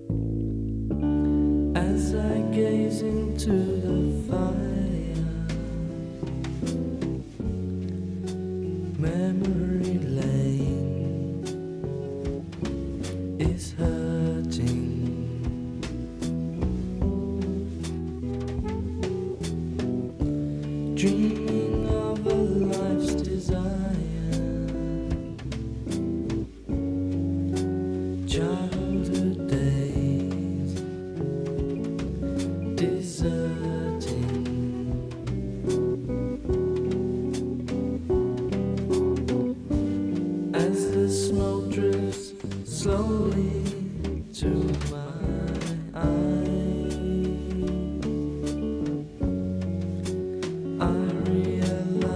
As I gaze into the fire, memory lane is hurting. Dreaming of a life's desire, childhood days deserting. As the smoke drifts slowly to my eyes, I realize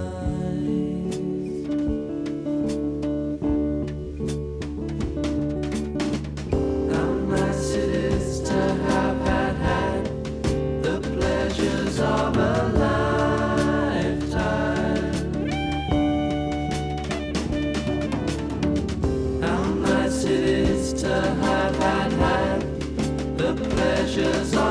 how nice it is to have had the pleasures of a lifetime. How nice it is to have had the pleasures